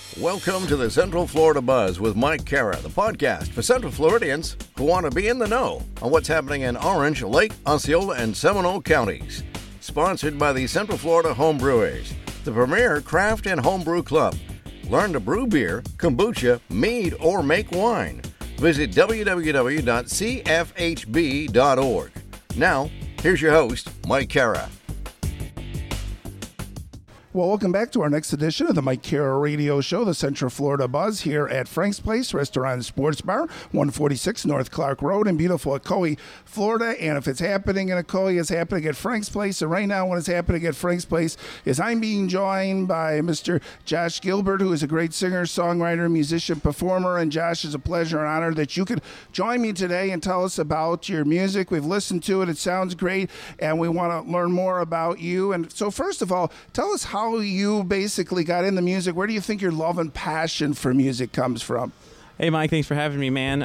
Welcome to the Central Florida Buzz with Mike Cara, the podcast for Central Floridians who want to be in the know on what's happening in Orange, Lake, Osceola, and Seminole counties. Sponsored by the Central Florida Home Brewers, the premier craft and homebrew club. Learn to brew beer, kombucha, mead, or make wine. Visit www.cfhb.org. Now, here's your host, Mike Cara. Well, welcome back to our next edition of the Mike Cara Radio Show, the Central Florida Buzz, here at Frank's Place Restaurant and Sports Bar, 146 North Clark Road in beautiful Ocoee, Florida. And if it's happening in Ocoee, it's happening at Frank's Place. And right now, what is happening at Frank's Place is I'm being joined by Mr. Josh Gilbert, who is a great singer, songwriter, musician, performer. And Josh, it's a pleasure and honor that you could join me today and tell us about your music. We've listened to it. It sounds great. And we want to learn more about you. And so first of all, tell us how you basically got into music. Where do you think your love and passion for music comes from? Hey, Mike, thanks for having me, man.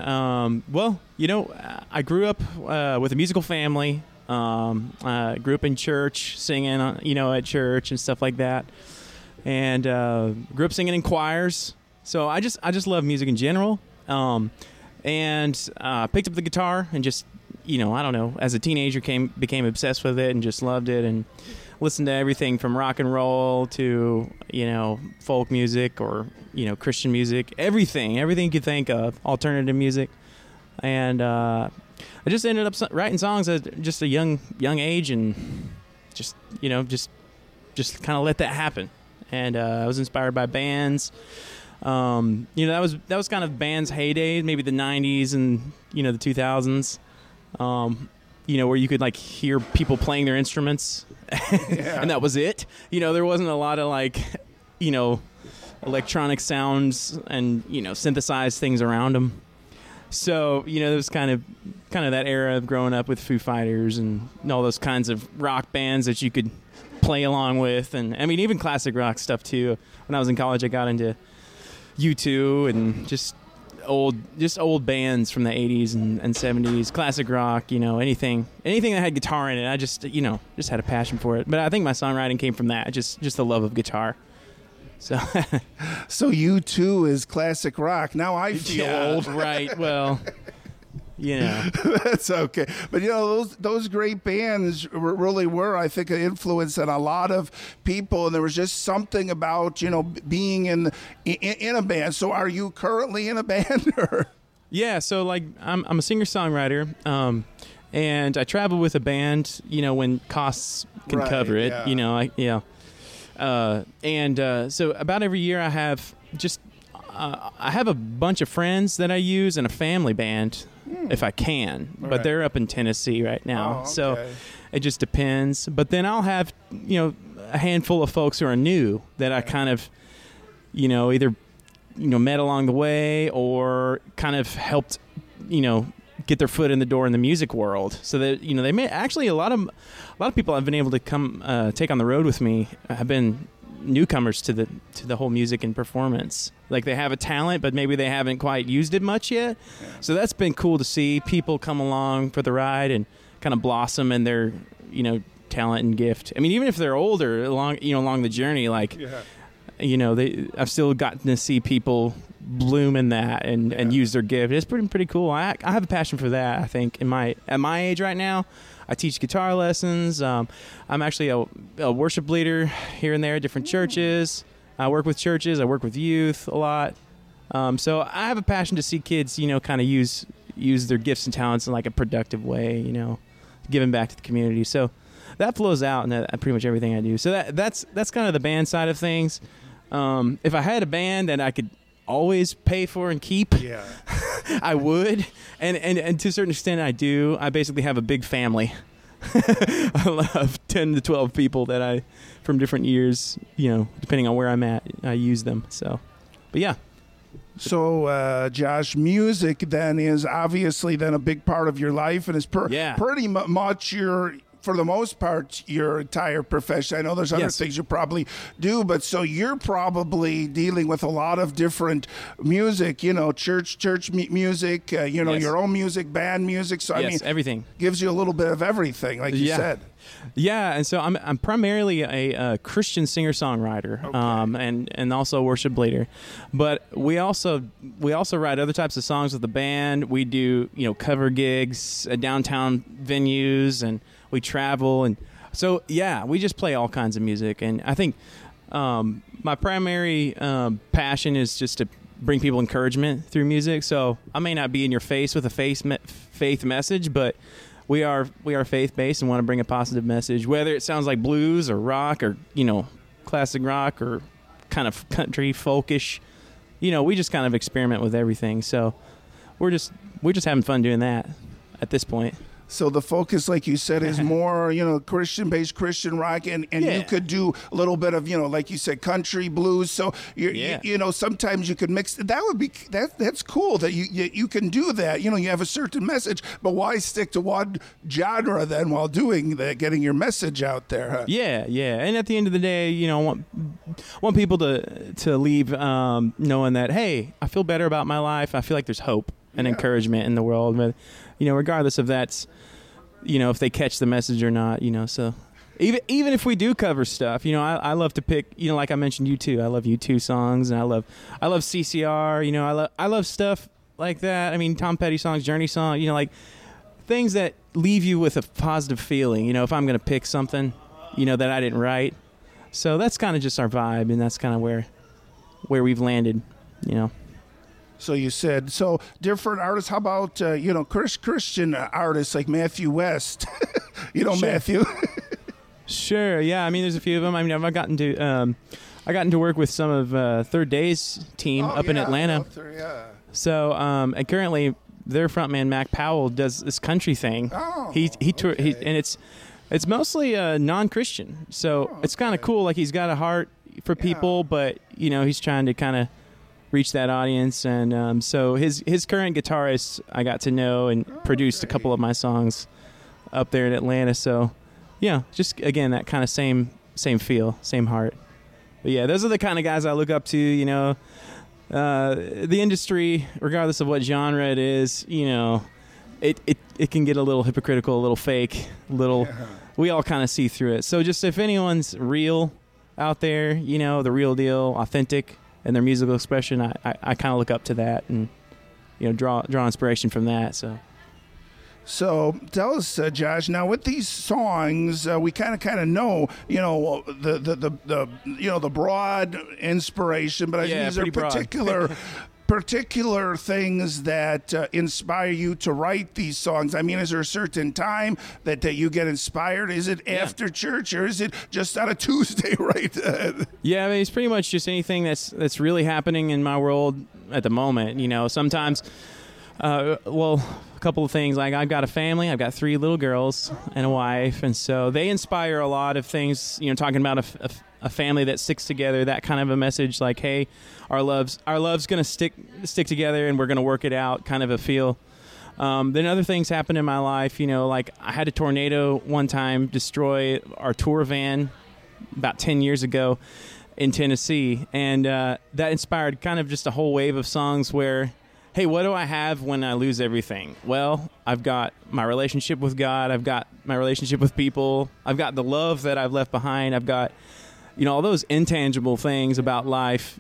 I grew up with a musical family. I grew up in church, singing, at church and stuff like that. And grew up singing in choirs. So I just love music in general. And picked up the guitar and just, as a teenager became obsessed with it and just loved it and listened to everything from rock and roll to, folk music or, Christian music, everything you could think of, alternative music. And I just ended up writing songs at just a young age and just kind of let that happen. And I was inspired by bands. That was kind of bands' heyday, maybe the 90s and, the 2000s. Where you could hear people playing their instruments and that was it. There wasn't a lot of electronic sounds and, synthesized things around them. So, it was kind of that era of growing up with Foo Fighters and all those kinds of rock bands that you could play along with. And I mean, even classic rock stuff too. When I was in college, I got into U2 and just old bands from the 80s and 70s, classic rock, anything that had guitar in it. I just had a passion for it. But I think my songwriting came from that, just the love of guitar. So U2 is classic rock. Now I feel old. Right. Well, That's okay. But, those great bands really were, I think, an influence on a lot of people. And there was just something about, being in a band. So are you currently in a band? Or? Yeah. So, I'm a singer-songwriter. And I travel with a band, when costs can cover it. Yeah. So about every year I have a bunch of friends that I use and a family band if I can, but they're up in Tennessee right now. Oh, okay. So it just depends. But then I'll have, a handful of folks who are new that I kind of, either, met along the way or kind of helped, get their foot in the door in the music world. So that, they may actually, a lot of people I've been able to come take on the road with me have been newcomers to the whole music and performance. They have a talent, but maybe they haven't quite used it much yet. Yeah. So that's been cool to see people come along for the ride and kind of blossom in their, talent and gift. I mean, even if they're older along the journey, I've still gotten to see people bloom in that and use their gift. It's pretty cool. I have a passion for that. I think at my age right now, I teach guitar lessons. I'm actually a worship leader here and there at different churches. I work with churches. I work with youth a lot. So I have a passion to see kids, kind of use their gifts and talents in a productive way, giving back to the community. So that flows out in pretty much everything I do. So that's kind of the band side of things. If I had a band that I could always pay for and keep, I would. And to a certain extent I do. I basically have a big family. I have 10 to 12 people that from different years, depending on where I'm at, I use them. So, but yeah. So, Josh, music then is obviously then a big part of your life and is pretty much your for the most part, your entire profession. I know there's other Yes. things you probably do, but so you're probably dealing with a lot of different music, church music, Yes. your own music, band music. So, I mean, everything. gives you a little bit of everything, like you said. Yeah, and so I'm primarily a Christian singer-songwriter, and also a worship leader. But we also write other types of songs with the band. We do cover gigs at downtown venues, and we travel, and so we just play all kinds of music. And I think my primary passion is just to bring people encouragement through music. So I may not be in your face with a faith message, but we are faith-based and want to bring a positive message, whether it sounds like blues or rock or, classic rock or kind of country, folkish. We just kind of experiment with everything. So we're just having fun doing that at this point. So the focus, like you said, is more, Christian-based Christian rock, and you could do a little bit of, like you said, country, blues. So sometimes you could mix. That would be that's cool that you can do that. You have a certain message, but why stick to one genre then while doing that, getting your message out there? Huh? Yeah. And at the end of the day, I want people to leave knowing that, hey, I feel better about my life. I feel like there's hope and encouragement in the world, but regardless of that's if they catch the message or not, so even if we do cover stuff, I love to pick, like I mentioned U2. I love U2 songs, and I love CCR. I love stuff like that. I mean, Tom Petty songs, Journey songs, like things that leave you with a positive feeling. If I'm going to pick something that I didn't write, so that's kind of just our vibe, and that's kind of where we've landed. So you said, different artists. How about, Christian artists like Matthew West? Sure. Matthew? Sure, yeah. I mean, there's a few of them. I mean, I gotten to work with some of Third Day's team up in Atlanta. So, and currently their frontman, Mac Powell, does this country thing. Oh, and it's mostly non-Christian. So it's kind of cool. Like, he's got a heart for people, but, he's trying to kind of reach that audience, and so his current guitarist I got to know and produced a couple of my songs up there in Atlanta. So just again that kind of same feel, same heart. But those are the kind of guys I look up to. The industry, regardless of what genre it is, it can get a little hypocritical, a little fake, we all kind of see through it. So just if anyone's real out there, the real deal, authentic, and their musical expression, I kind of look up to that and draw inspiration from that. So tell us, Josh. Now with these songs, we kind of know the broad inspiration, but I think these are particular things that inspire you to write these songs. I mean, is there a certain time that you get inspired? Is it after church, or is it just on a Tuesday, right? I mean, it's pretty much just anything that's really happening in my world at the moment. Sometimes, a couple of things. Like, I've got a family. I've got 3 little girls and a wife, and so they inspire a lot of things. Talking about a family that sticks together, that kind of a message, like, hey, our love's gonna stick together, and we're gonna work it out, kind of a feel. Then other things happen in my life, like I had a tornado one time destroy our tour van about 10 years ago in Tennessee, and that inspired kind of just a whole wave of songs where, hey, what do I have when I lose everything? Well, I've got my relationship with God, I've got my relationship with people, I've got the love that I've left behind, I've got all those intangible things about life.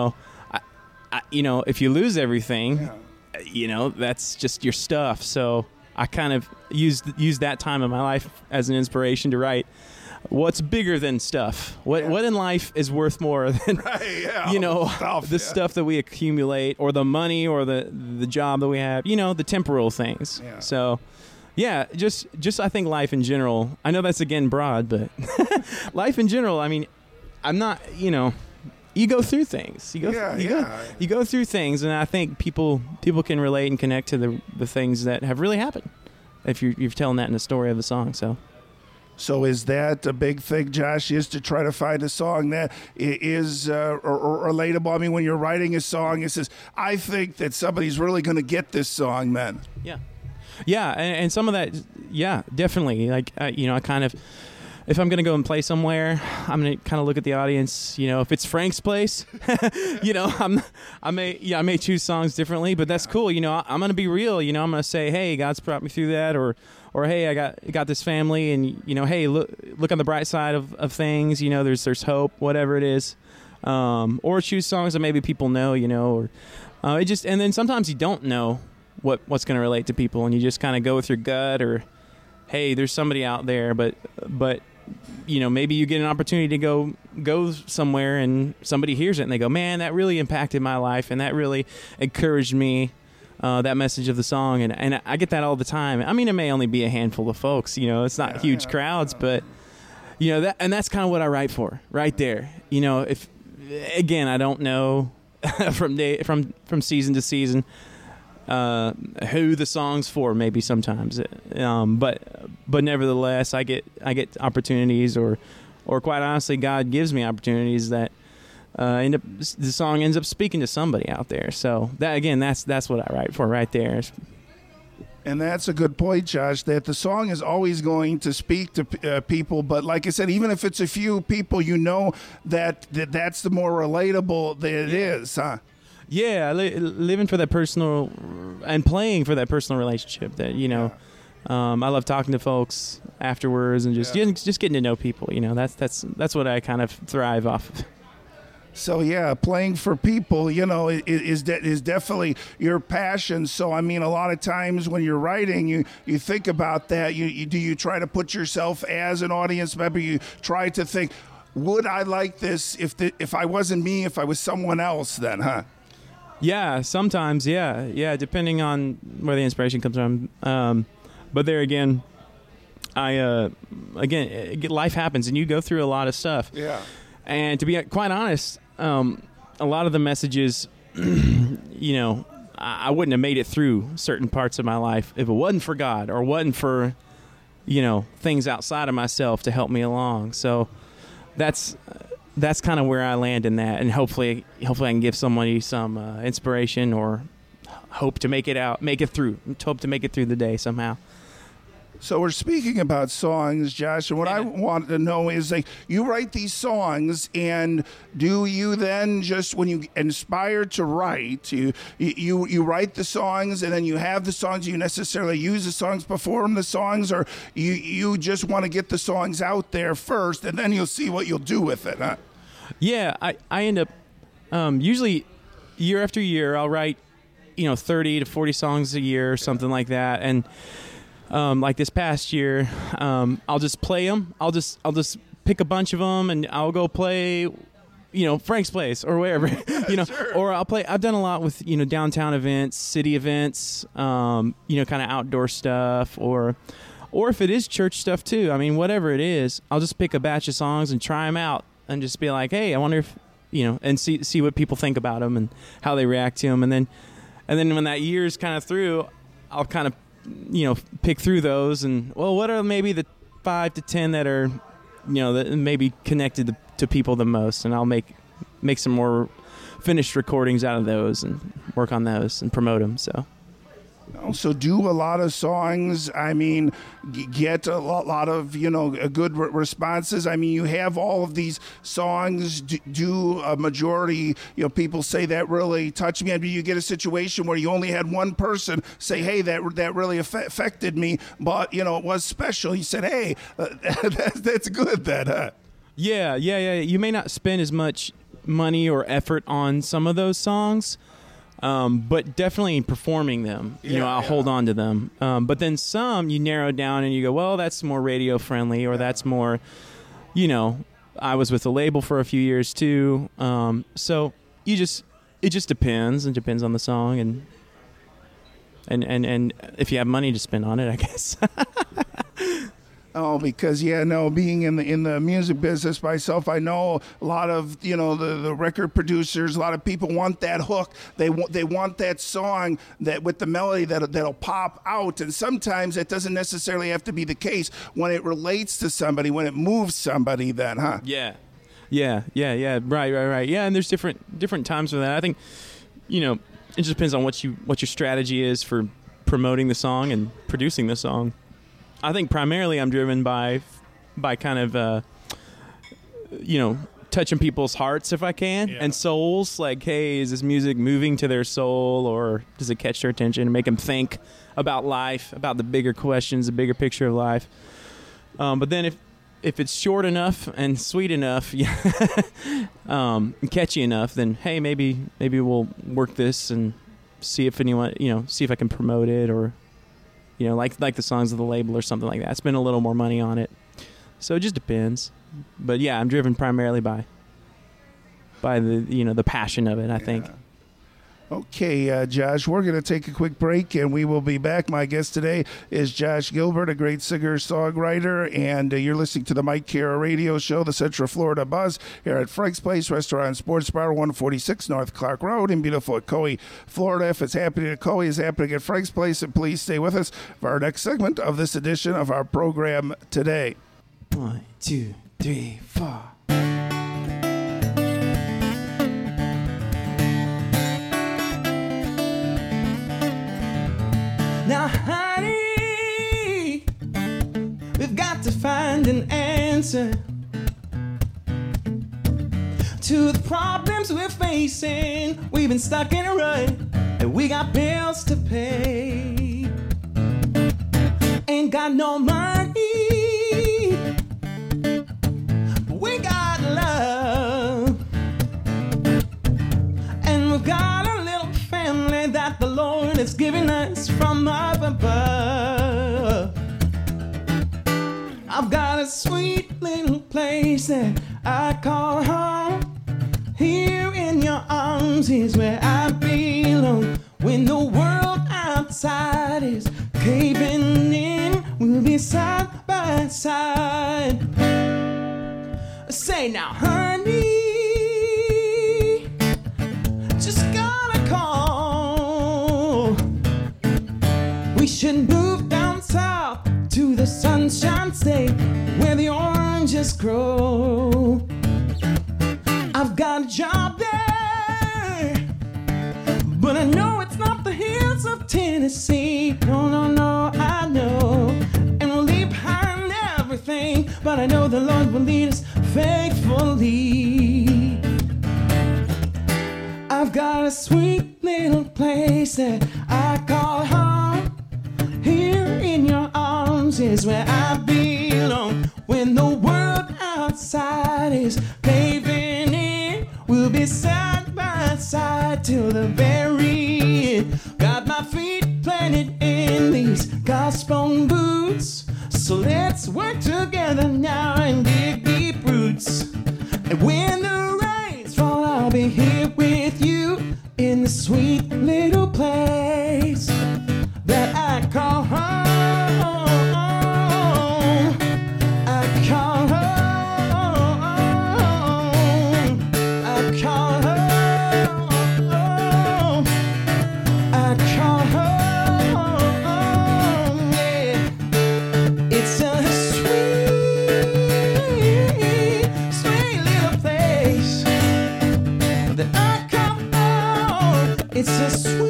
If you lose everything, that's just your stuff. So I kind of used that time of my life as an inspiration to write what's bigger than stuff. What in life is worth more than the stuff that we accumulate, or the money, or the job that we have. The temporal things. Yeah. So. Yeah, just I think life in general. I know that's again broad, but life in general. I mean, I'm not. You go through things. You go through things, and I think people can relate and connect to the things that have really happened. If you're telling that in the story of a song, So is that a big thing, Josh, is to try to find a song that is or relatable? I mean, when you're writing a song, it says, I think that somebody's really going to get this song then. Yeah. Yeah, and some of that, yeah, definitely. Like, you know, I kind of, if I'm going to go and play somewhere, I'm going to kind of look at the audience. You know, if it's Frank's place, you know, I may choose songs differently, but that's cool. You know, I'm going to be real. You know, I'm going to say, hey, God's brought me through that, or hey, I got this family, and you know, hey, look on the bright side of things. You know, there's hope, whatever it is. Or choose songs that maybe people know. You know, or it just, and then sometimes you don't know what's going to relate to people, and you just kind of go with your gut, or hey, there's somebody out there, but you know, maybe you get an opportunity to go somewhere and somebody hears it and they go, man, that really impacted my life and that really encouraged me, that message of the song. And I get that all the time. I mean, it may only be a handful of folks, you know, it's not huge crowds, but you know, that's kind of what I write for right there. You know, if, again, I don't know from season to season, who the song's for, maybe sometimes, but nevertheless, I get opportunities, or quite honestly, God gives me opportunities that the song ends up speaking to somebody out there. So that, again, that's what I write for right there. And that's a good point, Josh, that the song is always going to speak to people. But like I said, even if it's a few people, you know that's the more relatable that it is, huh? Yeah, living for that personal and playing for that personal relationship that, you know, I love talking to folks afterwards and just getting to know people. You know, that's what I kind of thrive off of. So yeah, playing for people, you know, is definitely your passion. So I mean, a lot of times when you're writing, you think about that. You try to put yourself as an audience member. You try to think, would I like this if I wasn't me, if I was someone else? Then, huh? Yeah, sometimes, yeah, depending on where the inspiration comes from. But there again, life happens, and you go through a lot of stuff. Yeah. And to be quite honest, a lot of the messages, you know, I wouldn't have made it through certain parts of my life if it wasn't for God, or wasn't for, you know, things outside of myself to help me along. So that's kind of where I land in that, and hopefully I can give somebody some inspiration, or hope to make it through the day somehow. So we're speaking about songs, Josh, and what I want to know is, like, you write these songs, and do you then just, when you inspire to write, you write the songs, and then you have the songs, you necessarily use the songs, perform the songs, or you just want to get the songs out there first, and then you'll see what you'll do with it, huh? Yeah, I end up, usually year after year, I'll write, you know, 30 to 40 songs a year or something like that, and like this past year, I'll just play them. I'll just pick a bunch of them, and I'll go play, you know, Frank's Place or wherever, you know, sure. Or I've done a lot with, you know, downtown events, city events, you know, kind of outdoor stuff, or if it is church stuff too. I mean, whatever it is, I'll just pick a batch of songs and try them out, and just be like, hey, I wonder if, you know, and see what people think about them and how they react to them, and then when that year's kind of through, I'll kind of, you know, pick through those, and well, what are maybe the 5 to 10 that are, you know, that maybe connected to people the most, and I'll make some more finished recordings out of those and work on those and promote them. So do a lot of songs, I mean, get a lot of, you know, good responses. I mean, you have all of these songs, do a majority, you know, people say that really touched me. I mean, you get a situation where you only had one person say, hey, that really affected me, but, you know, it was special. He said, hey, that's good, that, huh? Yeah. You may not spend as much money or effort on some of those songs, but definitely in performing them, you know, I'll hold on to them. But then some you narrow down and you go, well, that's more radio friendly, or that's more, you know, I was with a label for a few years too. So it just depends. It depends on the song and if you have money to spend on it, I guess. Oh, because being in the music business myself, I know a lot of, you know, the record producers. A lot of people want that hook. They want that song that with the melody that'll pop out. And sometimes it doesn't necessarily have to be the case when it relates to somebody, when it moves somebody. Then, huh? Yeah. Right. Yeah, and there's different times for that. I think, you know, it just depends on what your strategy is for promoting the song and producing the song. I think primarily I'm driven by kind of touching people's hearts if I can, and souls. Like, hey, is this music moving to their soul, or does it catch their attention and make them think about life, about the bigger questions, the bigger picture of life? But then if it's short enough and sweet enough, and catchy enough, then hey, maybe we'll work this and see if anyone, see if I can promote it, or like the songs of the label or something like that. Spend a little more money on it. So it just depends. But yeah, I'm driven primarily by the the passion of it, I think. Okay, Josh, we're going to take a quick break, and we will be back. My guest today is Josh Gilbert, a great singer-songwriter, and you're listening to the Mike Kara Radio Show, the Central Florida Buzz, here at Frank's Place Restaurant and Sports Bar, 146 North Clark Road in beautiful Ocoee, Florida. If it's happening at Ocoee, it's happening at Frank's Place, and please stay with us for our next segment of this edition of our program today. 1, 2, 3, 4. Now, honey, we've got to find an answer to the problems we're facing. We've been stuck in a rut, and we got bills to pay. Ain't got no money, but we got love, and we've got a little family that the Lord has given us from up above. I've got a sweet little place that I call home. Here in your arms is where I belong. When the world outside is caving in, we'll be side by side. Say now, honey, just gotta call. We should move down south to the Sunshine State, where the oranges grow. I've got a job there, but I know it's not the hills of Tennessee. No, no, no, I know. And we'll leave behind everything, but I know the Lord will lead us faithfully. I've got a sweet little place that I call home. Here in your arms is where I belong. When the world outside is caving in, we'll be side by side till the very end. Got my feet planted in these gospel boots, so let's work together now and dig deep roots. And when the rains fall, I'll be here with you in the sweet little place that I call home. I call home. I call home. I call home. Yeah. It's a sweet, sweet little place that I call home. It's a sweet.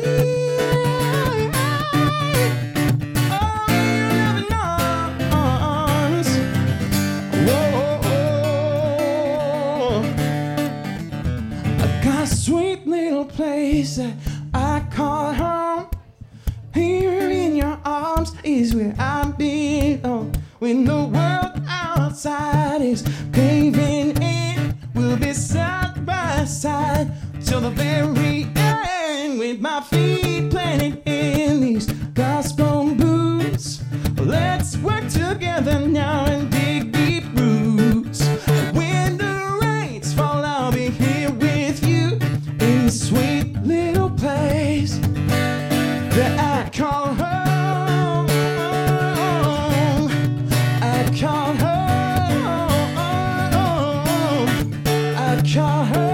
Sweet little place that I call home. Here in your arms is where I belong. When the world outside is caving in, we'll be side by side till the very end. With my feet planted in these gospel boots, let's work together now and dig deep roots. When the rains fall, I'll be here with you in the sweet little place that I call home. I call home. I call home.